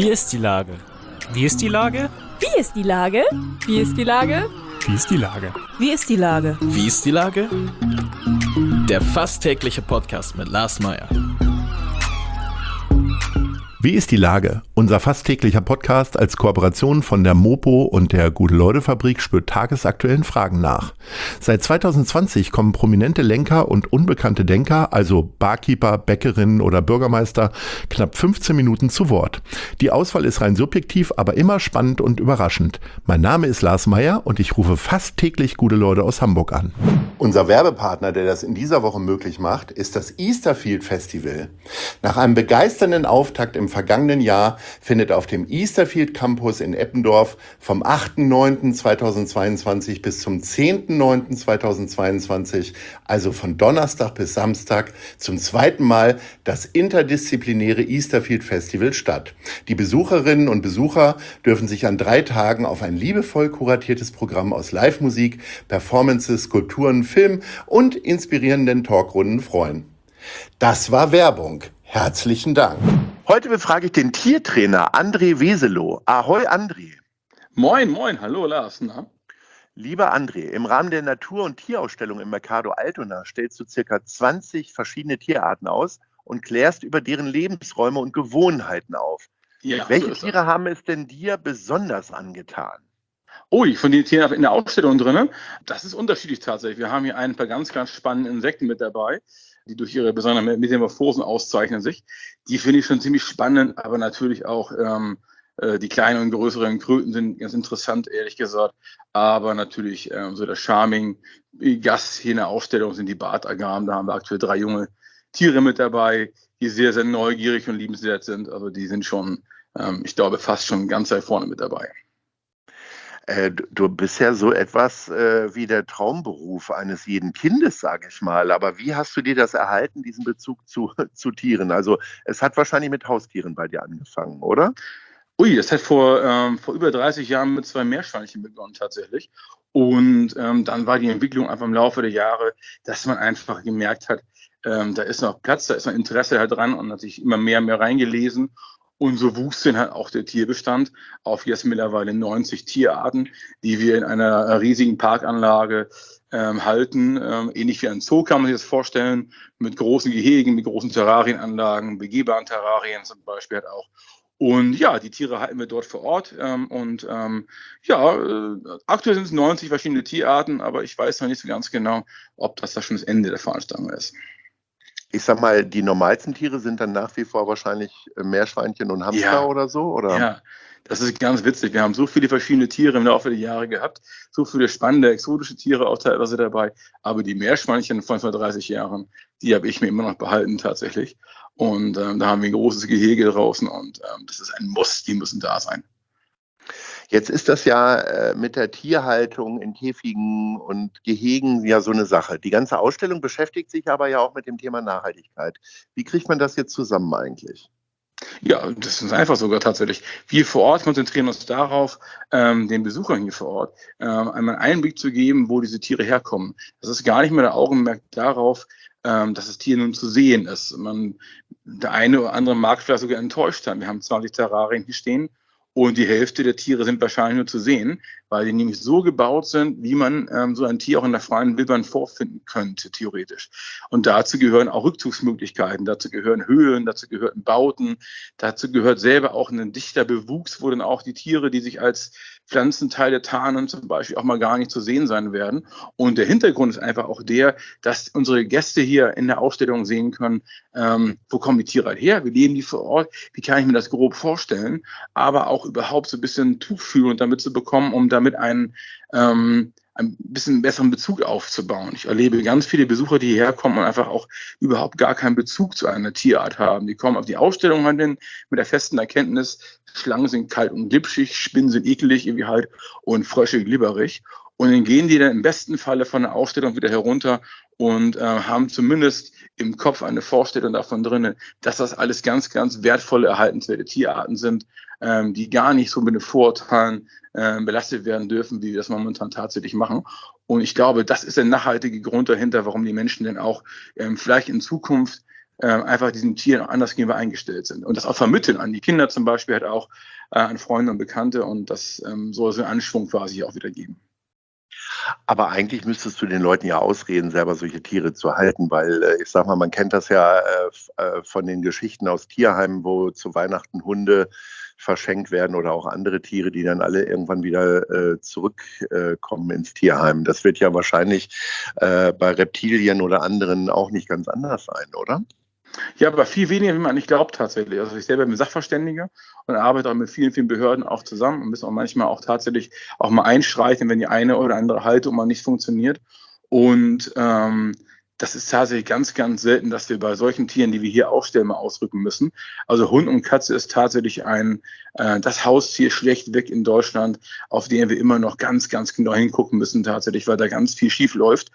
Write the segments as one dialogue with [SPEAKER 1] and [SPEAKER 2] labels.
[SPEAKER 1] Wie ist die Lage? Wie ist die Lage?
[SPEAKER 2] Wie ist die Lage? Wie ist die Lage?
[SPEAKER 1] Wie ist die Lage?
[SPEAKER 2] Wie ist die Lage?
[SPEAKER 3] Wie ist die Lage? Der fast tägliche Podcast mit Lars Meyer.
[SPEAKER 4] Wie ist die Lage? Unser fast täglicher Podcast als Kooperation von der Mopo und der Gute-Leute-Fabrik spürt tagesaktuellen Fragen nach. Seit 2020 kommen prominente Lenker und unbekannte Denker, also Barkeeper, Bäckerinnen oder Bürgermeister, knapp 15 Minuten zu Wort. Die Auswahl ist rein subjektiv, aber immer spannend und überraschend. Mein Name ist Lars Meyer und ich rufe fast täglich gute Leute aus Hamburg an. Unser Werbepartner, der das in dieser Woche möglich macht, ist das Easterfield Festival. Nach einem begeisternden Auftakt im vergangenen Jahr findet auf dem Easterfield Campus in Eppendorf vom 8.9.2022 bis zum 10.9.2022, also von Donnerstag bis Samstag, zum zweiten Mal das interdisziplinäre Easterfield Festival statt. Die Besucherinnen und Besucher dürfen sich an 3 Tagen auf ein liebevoll kuratiertes Programm aus Live-Musik, Performances, Skulpturen, Film und inspirierenden Talkrunden freuen. Das war Werbung. Herzlichen Dank. Heute befrage ich den Tiertrainer André Weselow. Ahoi André.
[SPEAKER 5] Moin, moin, hallo Lars. Na?
[SPEAKER 4] Lieber André, im Rahmen der Natur- und Tierausstellung im Mercado Altona stellst du ca. 20 verschiedene Tierarten aus und klärst über deren Lebensräume und Gewohnheiten auf.
[SPEAKER 5] Ja,
[SPEAKER 4] welche Tiere haben es denn dir besonders angetan?
[SPEAKER 5] Ui, von den Tieren in der Ausstellung drin, das ist unterschiedlich tatsächlich. Wir haben hier ein paar ganz, ganz spannende Insekten mit dabei, die durch ihre besonderen Metamorphosen auszeichnen sich. Die finde ich schon ziemlich spannend, aber natürlich auch die kleinen und größeren Kröten sind ganz interessant, ehrlich gesagt. Aber natürlich so der charming Gast hier in der Ausstellung sind die Bartagamen. Da haben wir aktuell 3 junge Tiere mit dabei, die sehr, sehr neugierig und liebenswert sind. Also die sind schon, ich glaube, fast schon ganz weit vorne mit dabei.
[SPEAKER 4] Du bist ja so etwas wie der Traumberuf eines jeden Kindes, sage ich mal. Aber wie hast du dir das erhalten, diesen Bezug zu Tieren? Also es hat wahrscheinlich mit Haustieren bei dir angefangen, oder?
[SPEAKER 5] Ui, das hat vor über 30 Jahren mit 2 Meerschweinchen begonnen tatsächlich. Und dann war die Entwicklung einfach im Laufe der Jahre, dass man einfach gemerkt hat, da ist noch Platz, da ist noch Interesse halt dran und hat sich immer mehr und mehr reingelesen. Und so wuchs dann halt auch der Tierbestand auf jetzt mittlerweile 90 Tierarten, die wir in einer riesigen Parkanlage halten. Ähnlich wie ein Zoo kann man sich das vorstellen, mit großen Gehegen, mit großen Terrarienanlagen, begehbaren Terrarien zum Beispiel halt auch. Und ja, die Tiere halten wir dort vor Ort. Aktuell sind es 90 verschiedene Tierarten, aber ich weiß noch nicht so ganz genau, ob das schon das Ende der Veranstaltung ist.
[SPEAKER 4] Ich sag mal, die normalsten Tiere sind dann nach wie vor wahrscheinlich Meerschweinchen und Hamster oder so, oder?
[SPEAKER 5] Ja, das ist ganz witzig. Wir haben so viele verschiedene Tiere im Laufe der Jahre gehabt, so viele spannende, exotische Tiere auch teilweise dabei. Aber die Meerschweinchen von vor 30 Jahren, die habe ich mir immer noch behalten tatsächlich. Und da haben wir ein großes Gehege draußen und das ist ein Muss, die müssen da sein.
[SPEAKER 4] Jetzt ist das ja mit der Tierhaltung in Käfigen und Gehegen ja so eine Sache. Die ganze Ausstellung beschäftigt sich aber ja auch mit dem Thema Nachhaltigkeit. Wie kriegt man das jetzt zusammen eigentlich?
[SPEAKER 5] Ja, das ist einfach sogar tatsächlich. Wir vor Ort konzentrieren uns darauf, den Besuchern hier vor Ort einmal einen Einblick zu geben, wo diese Tiere herkommen. Das ist gar nicht mehr der Augenmerk darauf, dass das Tier nun zu sehen ist. Der eine oder andere mag vielleicht sogar enttäuscht sein. Wir haben 20 Terrarien hier stehen. Und die Hälfte der Tiere sind wahrscheinlich nur zu sehen, weil die nämlich so gebaut sind, wie man so ein Tier auch in der freien Wildbahn vorfinden könnte, theoretisch. Und dazu gehören auch Rückzugsmöglichkeiten, dazu gehören Höhlen, dazu gehören Bauten, dazu gehört selber auch ein dichter Bewuchs, wo dann auch die Tiere, die sich als Pflanzenteile tarnen, zum Beispiel auch mal gar nicht zu sehen sein werden. Und der Hintergrund ist einfach auch der, dass unsere Gäste hier in der Ausstellung sehen können, wo kommen die Tiere halt her, wie leben die vor Ort, wie kann ich mir das grob vorstellen, aber auch überhaupt so ein bisschen Tuchfühlung damit zu bekommen, um damit ein bisschen besseren Bezug aufzubauen. Ich erlebe ganz viele Besucher, die hierher kommen und einfach auch überhaupt gar keinen Bezug zu einer Tierart haben. Die kommen auf die Ausstellung halt hin mit der festen Erkenntnis, Schlangen sind kalt und glitschig, Spinnen sind ekelig irgendwie halt und Frösche glibberig. Und dann gehen die dann im besten Falle von der Ausstellung wieder herunter und haben zumindest im Kopf eine Vorstellung davon drin, dass das alles ganz, ganz wertvolle, erhaltenswerte Tierarten sind, die gar nicht so mit den Vorurteilen belastet werden dürfen, wie wir das momentan tatsächlich machen. Und ich glaube, das ist der nachhaltige Grund dahinter, warum die Menschen dann auch vielleicht in Zukunft einfach diesen Tieren auch anders gegenüber eingestellt sind. Und das auch vermitteln an die Kinder zum Beispiel, halt auch an Freunde und Bekannte und das soll so einen Anschwung quasi auch wieder geben.
[SPEAKER 4] Aber eigentlich müsstest du den Leuten ja ausreden, selber solche Tiere zu halten, weil ich sag mal, man kennt das ja von den Geschichten aus Tierheimen, wo zu Weihnachten Hunde verschenkt werden oder auch andere Tiere, die dann alle irgendwann wieder zurückkommen ins Tierheim. Das wird ja wahrscheinlich bei Reptilien oder anderen auch nicht ganz anders sein, oder?
[SPEAKER 5] Ja, aber viel weniger, wie man nicht glaubt tatsächlich. Also ich selber bin Sachverständiger und arbeite auch mit vielen, vielen Behörden auch zusammen und müssen auch manchmal auch tatsächlich auch mal einschreiten, wenn die eine oder andere Haltung mal nicht funktioniert. Und das ist tatsächlich ganz, ganz selten, dass wir bei solchen Tieren, die wir hier aufstellen, mal ausrücken müssen. Also Hund und Katze ist tatsächlich das Haustier schlechtweg in Deutschland, auf den wir immer noch ganz, ganz genau hingucken müssen tatsächlich, weil da ganz viel schief läuft,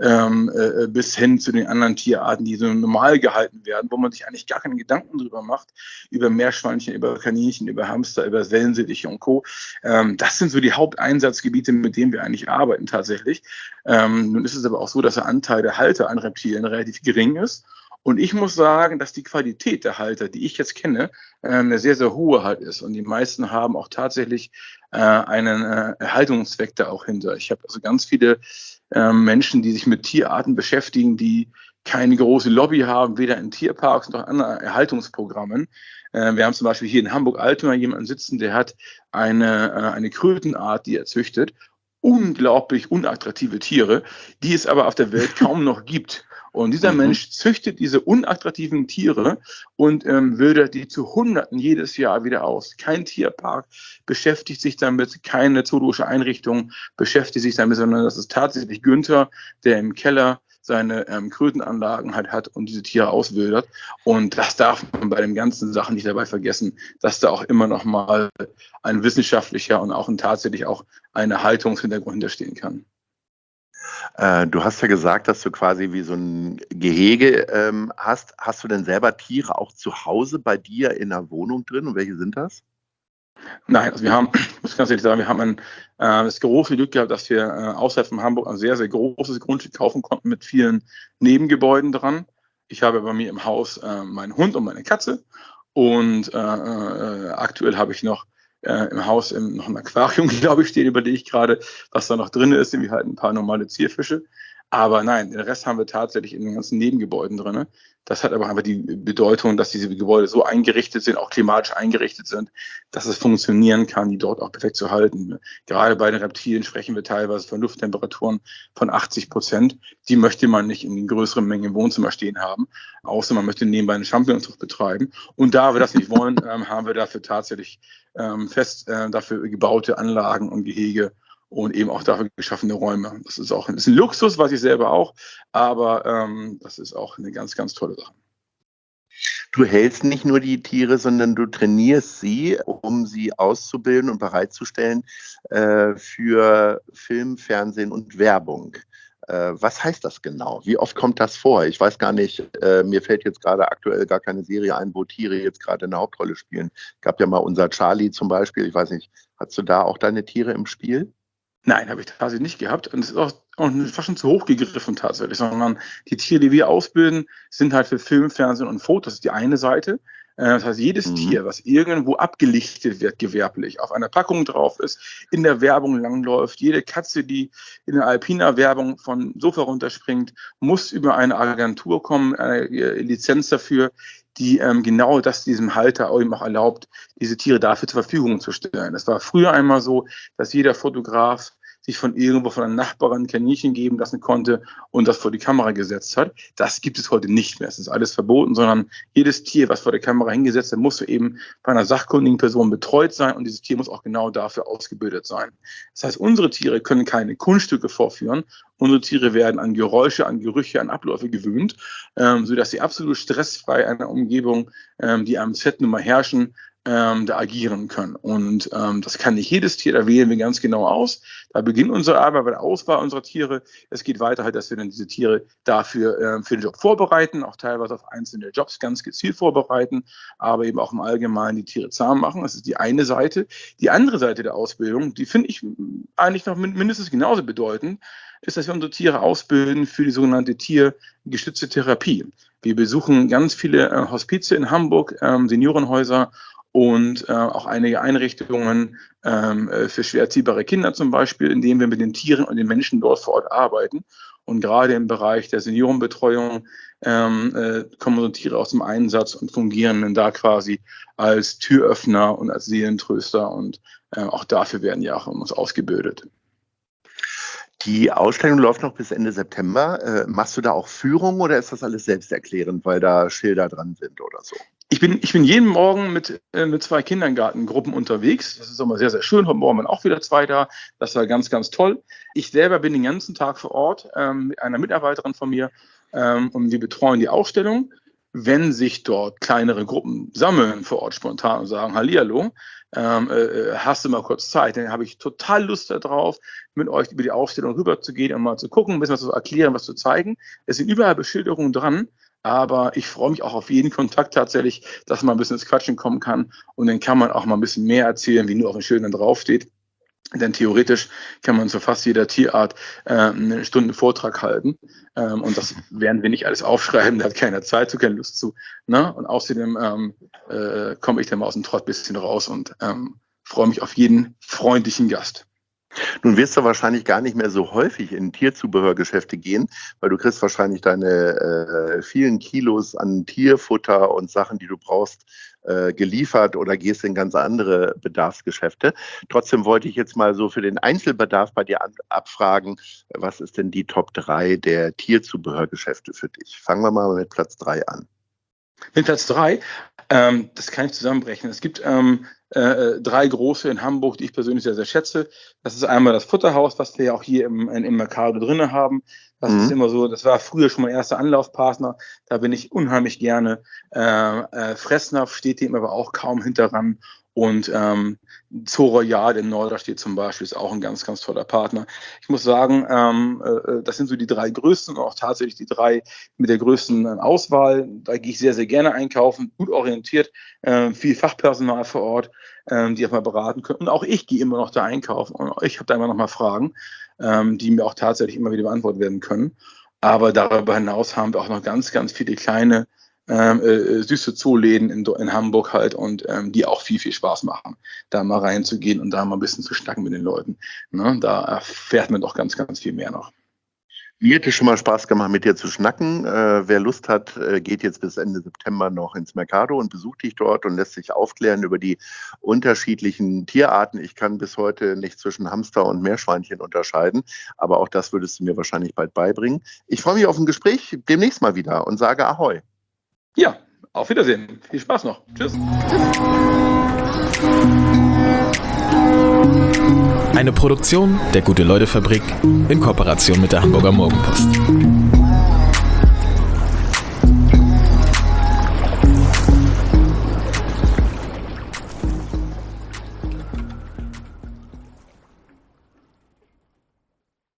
[SPEAKER 5] bis hin zu den anderen Tierarten, die so normal gehalten werden, wo man sich eigentlich gar keine Gedanken drüber macht, über Meerschweinchen, über Kaninchen, über Hamster, über Wellensittiche und Co. Das sind so die Haupteinsatzgebiete, mit denen wir eigentlich arbeiten tatsächlich. Nun ist es aber auch so, dass der Anteil der Halter an Reptilien relativ gering ist. Und ich muss sagen, dass die Qualität der Halter, die ich jetzt kenne, eine sehr, sehr hohe halt ist. Und die meisten haben auch tatsächlich einen Erhaltungszweck da auch hinter. Ich habe also ganz viele Menschen, die sich mit Tierarten beschäftigen, die keine große Lobby haben, weder in Tierparks noch in anderen Erhaltungsprogrammen. Wir haben zum Beispiel hier in Hamburg-Altona jemanden sitzen, der hat eine Krötenart, die er züchtet. Unglaublich unattraktive Tiere, die es aber auf der Welt kaum noch gibt. Und dieser Mensch züchtet diese unattraktiven Tiere und wildert die zu Hunderten jedes Jahr wieder aus. Kein Tierpark beschäftigt sich damit, keine zoologische Einrichtung beschäftigt sich damit, sondern das ist tatsächlich Günther, der im Keller seine Krötenanlagen halt hat und diese Tiere auswildert. Und das darf man bei den ganzen Sachen nicht dabei vergessen, dass da auch immer noch mal ein wissenschaftlicher und auch tatsächlich auch eine Haltungshintergrund hinterstehen kann.
[SPEAKER 4] Du hast ja gesagt, dass du quasi wie so ein Gehege hast. Hast du denn selber Tiere auch zu Hause bei dir in der Wohnung drin? Und welche sind das?
[SPEAKER 5] Nein, also wir haben, ich muss ganz ehrlich sagen, wir haben das große Glück gehabt, dass wir außerhalb von Hamburg ein sehr, sehr großes Grundstück kaufen konnten mit vielen Nebengebäuden dran. Ich habe bei mir im Haus meinen Hund und meine Katze und aktuell habe ich noch im Haus noch ein Aquarium, glaube ich, stehen, überlege ich gerade, was da noch drin ist, wie halt ein paar normale Zierfische. Aber nein, den Rest haben wir tatsächlich in den ganzen Nebengebäuden drin. Das hat aber einfach die Bedeutung, dass diese Gebäude so eingerichtet sind, auch klimatisch eingerichtet sind, dass es funktionieren kann, die dort auch perfekt zu halten. Gerade bei den Reptilien sprechen wir teilweise von Lufttemperaturen von 80%. Die möchte man nicht in größeren Mengen im Wohnzimmer stehen haben, außer man möchte nebenbei eine Champignonzucht betreiben. Und da wir das nicht wollen, haben wir dafür tatsächlich dafür gebaute Anlagen und Gehege und eben auch dafür geschaffene Räume. Das ist ein Luxus, weiß ich selber auch, aber das ist auch eine ganz, ganz tolle Sache.
[SPEAKER 4] Du hältst nicht nur die Tiere, sondern du trainierst sie, um sie auszubilden und bereitzustellen für Film, Fernsehen und Werbung. Was heißt das genau? Wie oft kommt das vor? Ich weiß gar nicht, mir fällt jetzt gerade aktuell gar keine Serie ein, wo Tiere jetzt gerade eine Hauptrolle spielen. Gab ja mal unser Charlie zum Beispiel, ich weiß nicht, hast du da auch deine Tiere im Spiel?
[SPEAKER 5] Nein, habe ich tatsächlich nicht gehabt. Und es ist auch fast schon zu hoch gegriffen tatsächlich, sondern die Tiere, die wir ausbilden, sind halt für Film, Fernsehen und Fotos. Das ist die eine Seite. Das heißt, jedes Tier, was irgendwo abgelichtet wird, gewerblich, auf einer Packung drauf ist, in der Werbung langläuft, jede Katze, die in der Alpina-Werbung von Sofa runterspringt, muss über eine Agentur kommen, eine Lizenz dafür, die genau das diesem Halter eben auch erlaubt, diese Tiere dafür zur Verfügung zu stellen. Es war früher einmal so, dass jeder Fotograf sich von einer Nachbarin ein Kaninchen geben lassen konnte und das vor die Kamera gesetzt hat. Das gibt es heute nicht mehr. Es ist alles verboten, sondern jedes Tier, was vor der Kamera hingesetzt wird, muss eben bei einer sachkundigen Person betreut sein und dieses Tier muss auch genau dafür ausgebildet sein. Das heißt, unsere Tiere können keine Kunststücke vorführen. Unsere Tiere werden an Geräusche, an Gerüche, an Abläufe gewöhnt, sodass sie absolut stressfrei einer Umgebung, die am Set nun mal herrschen, da agieren können. Und das kann nicht jedes Tier, da wählen wir ganz genau aus. Da beginnt unsere Arbeit bei der Auswahl unserer Tiere. Es geht weiter halt, dass wir dann diese Tiere dafür für den Job vorbereiten, auch teilweise auf einzelne Jobs ganz gezielt vorbereiten, aber eben auch im Allgemeinen die Tiere zahm machen. Das ist die eine Seite. Die andere Seite der Ausbildung, die finde ich eigentlich noch mindestens genauso bedeutend, ist, dass wir unsere Tiere ausbilden für die sogenannte tiergestützte Therapie. Wir besuchen ganz viele Hospize in Hamburg, Seniorenhäuser und auch einige Einrichtungen für schwer erziehbare Kinder zum Beispiel, in denen wir mit den Tieren und den Menschen dort vor Ort arbeiten. Und gerade im Bereich der Seniorenbetreuung kommen unsere Tiere aus dem Einsatz und fungieren dann da quasi als Türöffner und als Seelentröster. Und auch dafür werden ja auch uns ausgebildet.
[SPEAKER 4] Die Ausstellung läuft noch bis Ende September. Machst du da auch Führungen oder ist das alles selbsterklärend, weil da Schilder dran sind oder so?
[SPEAKER 5] Ich bin jeden Morgen mit 2 Kindergartengruppen unterwegs. Das ist immer sehr, sehr schön. Heute Morgen waren auch wieder 2 da. Das war ganz, ganz toll. Ich selber bin den ganzen Tag vor Ort mit einer Mitarbeiterin von mir und wir betreuen die Ausstellung. Wenn sich dort kleinere Gruppen sammeln vor Ort spontan und sagen, Hallihallo, hast du mal kurz Zeit, dann habe ich total Lust darauf, mit euch über die Ausstellung rüber zu gehen und mal zu gucken, ein bisschen was zu erklären, was zu zeigen. Es sind überall Beschilderungen dran, aber ich freue mich auch auf jeden Kontakt tatsächlich, dass man ein bisschen ins Quatschen kommen kann und dann kann man auch mal ein bisschen mehr erzählen, wie nur auf den Schildern draufsteht. Denn theoretisch kann man zu fast jeder Tierart eine Stunde Vortrag halten. Und das werden wir nicht alles aufschreiben, da hat keiner Zeit zu, keine Lust zu. Ne? Und außerdem komme ich dann mal aus dem Trott ein bisschen raus und freue mich auf jeden freundlichen Gast.
[SPEAKER 4] Nun wirst du wahrscheinlich gar nicht mehr so häufig in Tierzubehörgeschäfte gehen, weil du kriegst wahrscheinlich deine vielen Kilos an Tierfutter und Sachen, die du brauchst, geliefert oder gehst in ganz andere Bedarfsgeschäfte. Trotzdem wollte ich jetzt mal so für den Einzelbedarf bei dir abfragen, was ist denn die Top 3 der Tierzubehörgeschäfte für dich? Fangen wir mal mit Platz 3 an.
[SPEAKER 5] Mit Platz 3, das kann ich zusammenbrechen. Es gibt 3 große in Hamburg, die ich persönlich sehr, sehr schätze. Das ist einmal das Futterhaus, was wir ja auch hier im Mercado drin haben. Das ist immer so, das war früher schon mein erster Anlaufpartner. Da bin ich unheimlich gerne. Fressnapf steht dem aber auch kaum hinterran. Und Zoo Royal in Norderstedt zum Beispiel ist auch ein ganz, ganz toller Partner. Ich muss sagen, das sind so die 3 größten und auch tatsächlich die 3 mit der größten Auswahl. Da gehe ich sehr, sehr gerne einkaufen, gut orientiert, viel Fachpersonal vor Ort, die auch mal beraten können. Und auch ich gehe immer noch da einkaufen und ich habe da immer noch mal Fragen, die mir auch tatsächlich immer wieder beantwortet werden können. Aber darüber hinaus haben wir auch noch ganz, ganz viele kleine süße Zooläden in Hamburg halt und die auch viel, viel Spaß machen, da mal reinzugehen und da mal ein bisschen zu schnacken mit den Leuten. Ne? Da erfährt man doch ganz, ganz viel mehr noch.
[SPEAKER 4] Mir hätte schon mal Spaß gemacht, mit dir zu schnacken. Wer Lust hat, geht jetzt bis Ende September noch ins Mercado und besucht dich dort und lässt sich aufklären über die unterschiedlichen Tierarten. Ich kann bis heute nicht zwischen Hamster und Meerschweinchen unterscheiden, aber auch das würdest du mir wahrscheinlich bald beibringen. Ich freue mich auf ein Gespräch demnächst mal wieder und sage Ahoi.
[SPEAKER 5] Ja, auf Wiedersehen. Viel Spaß noch. Tschüss.
[SPEAKER 3] Eine Produktion der Gute-Leute-Fabrik in Kooperation mit der Hamburger Morgenpost.